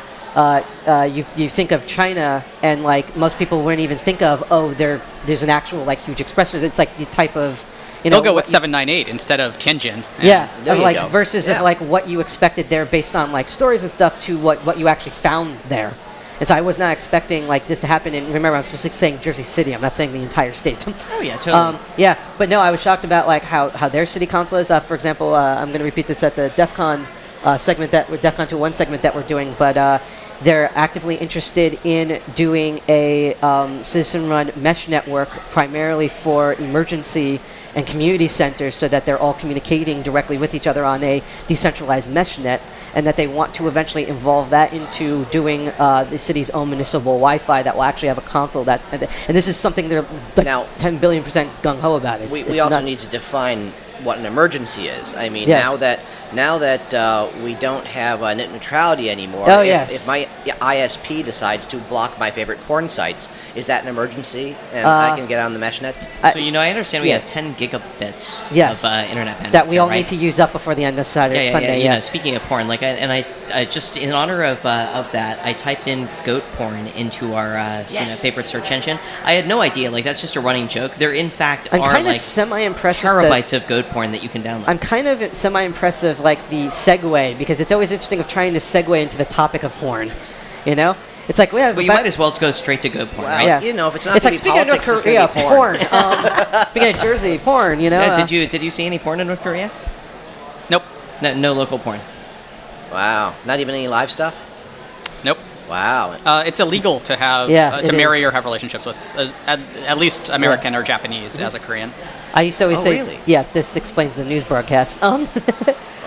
you think of China, and, like, most people wouldn't even think of, there's an actual, like, huge expression. It's like the type of... They'll go with 798 instead of Tianjin. Yeah, There of you like go. versus of like what you expected there based on like stories and stuff to what you actually found there. And so I was not expecting like this to happen. And remember, I'm specifically saying Jersey City. I'm not saying the entire state. Oh yeah, totally. Yeah, but no, I was shocked about like how their city council is. For example, I'm going to repeat this at the DEF CON segment DEF CON 2.1 segment that we're doing, but they're actively interested in doing a citizen-run mesh network primarily for emergency and community centers so that they're all communicating directly with each other on a decentralized mesh net, and that they want to eventually involve that into doing the city's own municipal Wi-Fi that will actually have a console that's... And this is something they're like Now, 10 billion % gung-ho about. We also need to define what an emergency is. I mean, Yes. now that we don't have net neutrality anymore, Oh, if, yes. if my ISP decides to block my favorite porn sites, is that an emergency? And I can get on the mesh net? So, I understand we yeah. have 10 gigabits Yes. of internet bandwidth. that we all right? need to use up before the end of Sunday. You know, speaking of porn, like, I just in honor of that, I typed in goat porn into our favorite search engine. I had no idea. Like, that's just a running joke. There, in fact, I'm are kind of like semi-impressed terabytes of goat porn that you can download. I'm kind of semi-impressed of like the segue, because it's always interesting of trying to segue into the topic of porn. You know, it's like we have. But you might as well go straight to goat porn, Well, right? Yeah. you know, if it's not It's going like to be speaking of politics, North it's going Korea, to be porn. porn. Speaking of Jersey, porn. You know, Yeah, did you see any porn in North Korea? Nope. No local porn. Wow. Not even any live stuff? Nope. Wow. It's illegal to have it to marry is. or have relationships with at least American or Japanese as a Korean. I used to always say, really? yeah, this explains the news broadcast.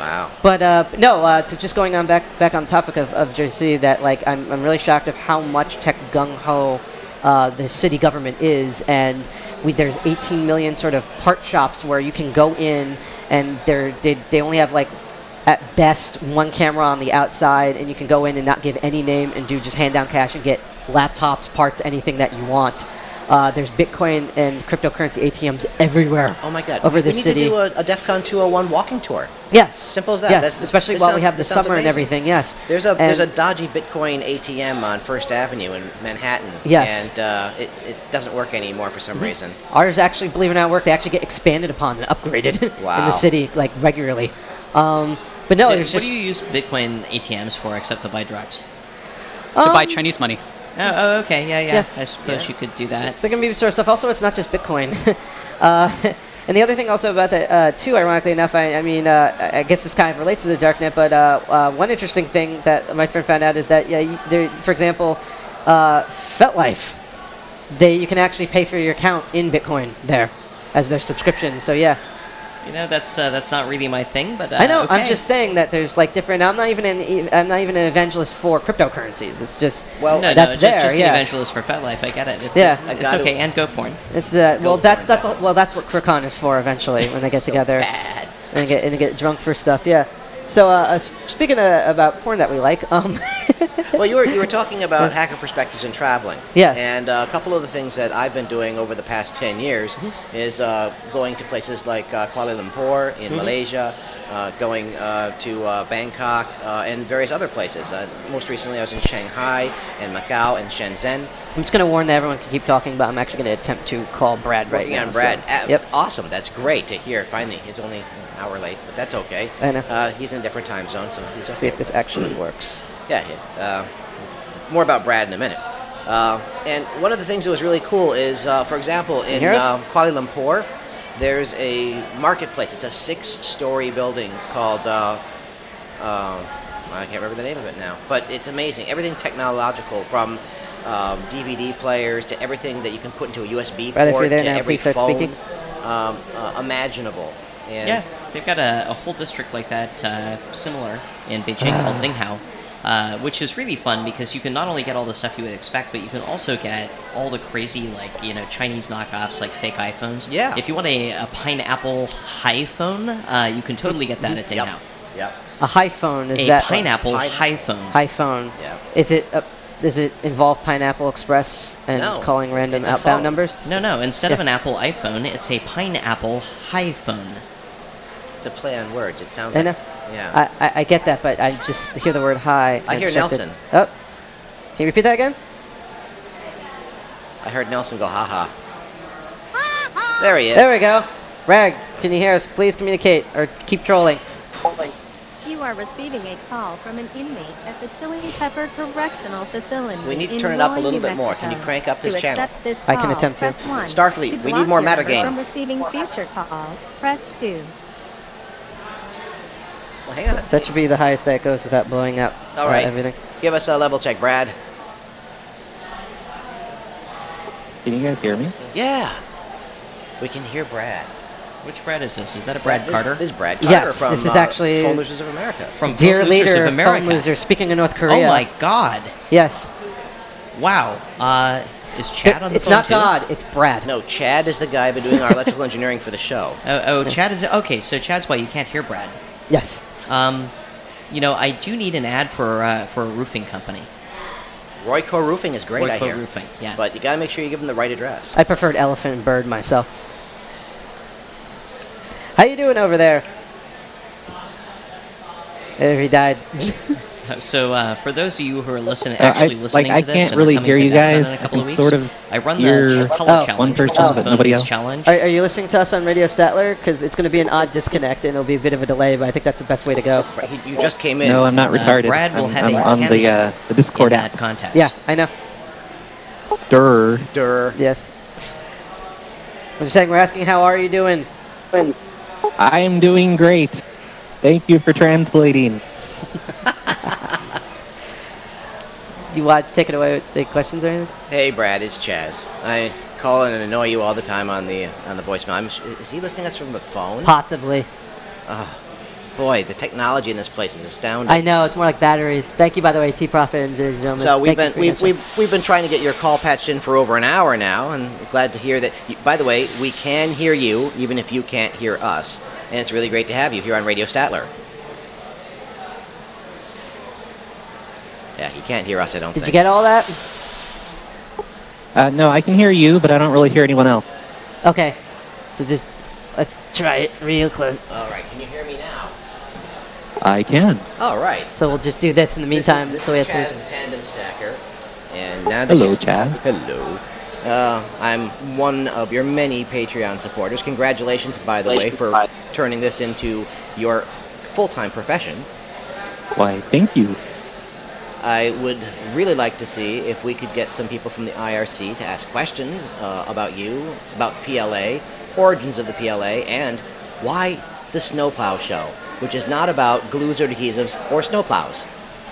Wow. But no, to just going on back on the topic of Jersey City, that like I'm really shocked of how much tech gung ho the city government is, and there's 18 million sort of part shops where you can go in, and they only have like at best one camera on the outside, and you can go in and not give any name and do just hand down cash and get laptops, parts, anything that you want. There's Bitcoin and cryptocurrency ATMs everywhere. Oh my God! Over the city. We need to do a DEF CON 201 walking tour. Yes. Simple as that. Yes, especially while we have the summer and everything. Yes. There's a dodgy Bitcoin ATM on First Avenue in Manhattan. Yes. And it doesn't work anymore for some reason. Ours actually, believe it or not, work. They actually get expanded upon and upgraded in the city like regularly. But no, there's just. What do you use Bitcoin ATMs for except to buy drugs? To buy Chinese money. Oh, okay, yeah. I suppose you could do that. There can be sort of stuff. Also, it's not just Bitcoin. And the other thing also about that, too, ironically enough, I guess this kind of relates to the darknet, but one interesting thing that my friend found out is that, for example, FetLife, you can actually pay for your account in Bitcoin there as their subscription. So, yeah. You know, that's not really my thing, but I know. okay. I'm just saying that there's like different. I'm not even an evangelist for cryptocurrencies. It's just just an evangelist for FetLife. I get it. It's okay. And GoPorn. It's that's what Cricon is for. Eventually, when they get together bad. and they get drunk for stuff. Yeah. So speaking about porn that we like, well, you were talking about hacker perspectives and traveling. Yes. And a couple of the things that I've been doing over the past 10 years is going to places like Kuala Lumpur in Malaysia, going to Bangkok, and various other places. Most recently, I was in Shanghai and Macau and Shenzhen. I'm just going to warn that everyone can keep talking, but I'm actually going to attempt to call Brad right now. Working on Brad. So, yep. Awesome. That's great to hear. Finally, it's only an hour late, but that's okay. I know. He's in a different time zone, so he's okay. See if this actually works. Yeah. More about Brad in a minute. And one of the things that was really cool is, for example, in Kuala Lumpur, there's a marketplace. It's a 6-story building called, I can't remember the name of it now, but it's amazing. Everything technological, from DVD players to everything that you can put into a USB Brad, port if you're there to now, every please start phone speaking. Imaginable. And yeah, they've got a whole district like that, similar in Beijing called Dinghao. Which is really fun because you can not only get all the stuff you would expect, but you can also get all the crazy, Chinese knockoffs, like fake iPhones. Yeah. If you want a pineapple iPhone, you can totally get that at Dinghao. Yep. A iPhone, is a that... pineapple iPhone. iPhone. Yeah. Does it involve Pineapple Express and calling random outbound numbers? No. Instead of an Apple iPhone, it's a pineapple iPhone. It's a play on words. It sounds I know. Yeah. I get that, but I just hear the word hi. I hear Nelson. Oh. Can you repeat that again? I heard Nelson go, ha-ha. There he is. There we go. Rag, can you hear us? Please communicate, or keep trolling. You are receiving a call from an inmate at the Chili Pepper Correctional Facility. We need to turn it up a little bit more. Can you crank up his channel? This I can attempt to. Starfleet, we need more metagame. From receiving future calls, press 2. Well, hang on. That should be the highest that goes without blowing up everything. Give us a level check, Brad. Can you guys hear me? Yeah. We can hear Brad. Which Brad is this? Is that a Brad Carter? This is Brad Carter from this is actually Phone Losers of America. From Dear Phone Losers Leader, of America. Phone Loser, speaking of North Korea. Oh my God. Yes. Wow. Is Chad on the it's phone not too? God, it's Brad. No, Chad is the guy been doing our electrical engineering for the show. Chad is... Okay, so Chad's why you can't hear Brad. Yes. I do need an ad for a roofing company. Royco Roofing is great, I hear. Royco Roofing, yeah. But you got to make sure you give them the right address. I preferred elephant and bird myself. How you doing over there? He died. So for those of you who are listening to this, I can't really hear you guys. In a couple of weeks, sort of I run the challenge. one person, but nobody else. Challenge. Are you listening to us on Radio Statler? Because it's going to be an odd disconnect, and it'll be a bit of a delay, but I think that's the best way to go. You just came in. No, I'm not retarded. Brad will have I'm a on the Discord app. contest. Yeah, I know. Durr. Yes. I'm just saying, we're asking, how are you doing? I am doing great. Thank you for translating. You want to take it away with the questions or anything? Hey, Brad, it's Chaz. I call in and annoy you all the time on the voicemail. Is he listening to us from the phone? Possibly. Boy, the technology in this place is astounding. I know, it's more like batteries. Thank you, by the way, T-Profit and gentlemen. So we've Thank you been for your we've been trying to get your call patched in for over an hour now, and we're glad to hear that. By the way, we can hear you even if you can't hear us, and it's really great to have you here on Radio Statler. Yeah, he can't hear us, I don't think. Did you get all that? No, I can hear you, but I don't really hear anyone else. Okay, so just let's try it real close. All right, can you hear me now? I can. All right. So we'll just do this in the meantime. This so we is have Chaz, solutions. the tandem stacker, and now that Hello, Chaz. Hello. I'm one of your many Patreon supporters. Congratulations, by the way, for turning this into your full-time profession. Why, thank you. I would really like to see if we could get some people from the IRC to ask questions about you, about the PLA, origins of the PLA, and why the Snowplow Show, which is not about glues or adhesives or snowplows.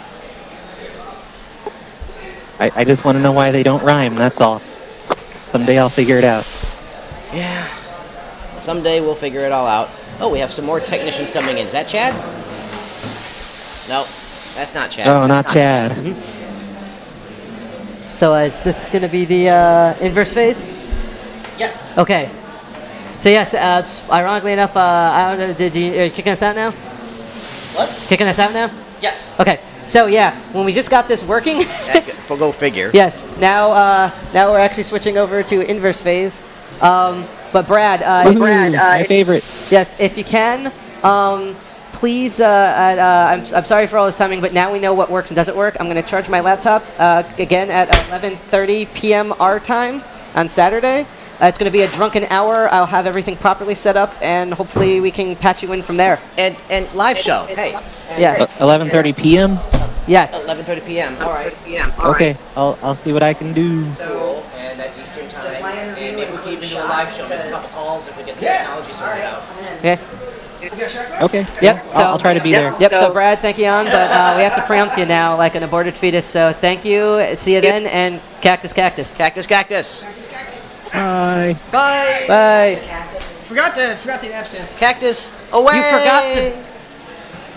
I just want to know why they don't rhyme, that's all. Someday I'll figure it out. Yeah. Someday we'll figure it all out. Oh, we have some more technicians coming in. Is that Chad? No, that's not Chad. Oh, not Chad. So is this going to be the inverse phase? Yes. Okay. So yes, ironically enough, I don't know. Are you kicking us out now? What? Kicking us out now? Yes. Okay. So yeah, when we just got this working. Go figure. Yes. Now we're actually switching over to inverse phase. But Brad, my favorite. Yes, if you can, please. I'm sorry for all this timing, but now we know what works and doesn't work. I'm going to charge my laptop again at 11:30 p.m. our time on Saturday. It's going to be a drunken hour. I'll have everything properly set up, and hopefully we can patch you in from there. And live show. Hey. Yeah. 11:30 p.m. Yes. 11:30 p.m. All right. Okay, I'll see what I can do. So, and that's Eastern time. And maybe we can even do a live show, make a couple calls if we get the technology sorted out. Okay. Okay. Yep. So I'll try to be there. Yep. So Brad, thank you on, but we have to preempt you now, like an aborted fetus. So thank you. See you then, and cactus. Cactus. Bye. Bye. Bye. Forgot the absinthe. Cactus away. You forgot the